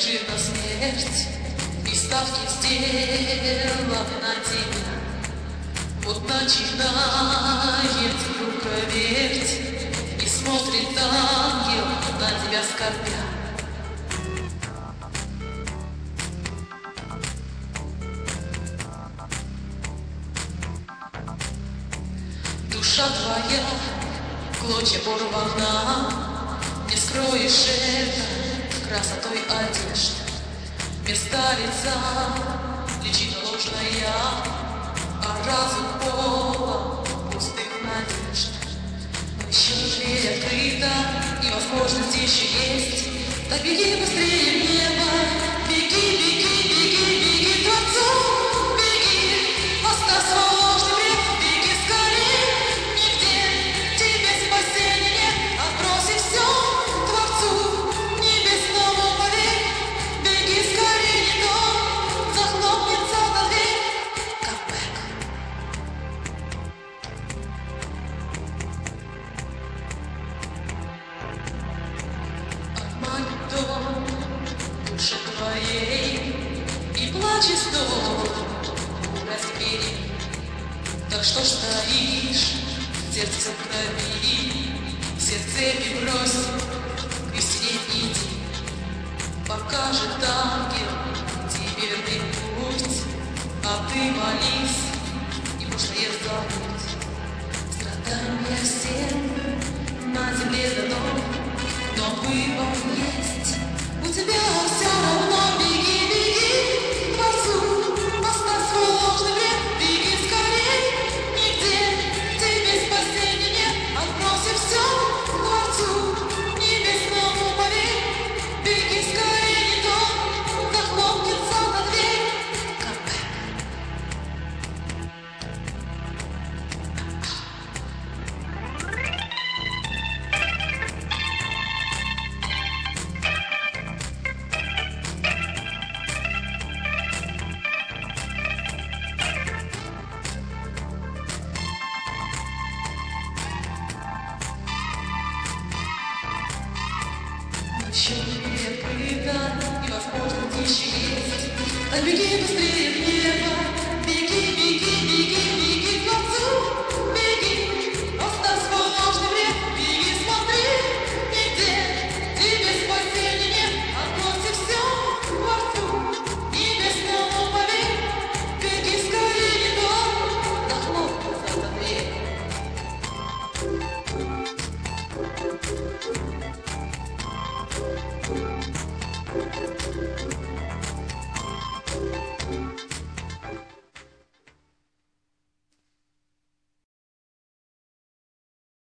похожи на смерть, и ставки сделав на тебя. Вот начинает круговерть, и смотрит ангел на тебя скорбя. Душа твоя, клочья порвана, не скроешь это красотой одежд. Вместо лица личина ложная, а разум полон пустых надежд. Но еще дверь открыта, и возможность еще есть. Так беги быстрее в небо, беги, беги, беги, беги к Творцу, беги, оставь свой ложный бред, беги скорее, нигде тебе спасения нет, отброси все Творцу небесному поверь, беги скорее, не то захлопнется та дверь. Come back. Обманет дом душе твоей, и плачет снова разбери. Так что ж стоишь, сердце в крови, все цепи брось, к истине иди. Покажет ангел тебе верный путь, а ты молись, и прошлое забудь. Страдания всем на земле дано, но выбор есть, у тебя все равно. Беги, беги к Творцу, оставь свой ложный бред, беги скорей, нигде тебе спасения нет, отброси все Творцу небесному поверь, беги скорей, не то захлопнется та дверь. Come back. Еще дверь открыта, и возможность еще есть. Так беги быстрее в небо, беги, беги, беги, беги к Творцу, беги, оставь свой ложный бред, беги, смотри, нигде тебе спасения нет, отброси все Творцу небесному поверь, беги скорее, не то захлопнется та дверь.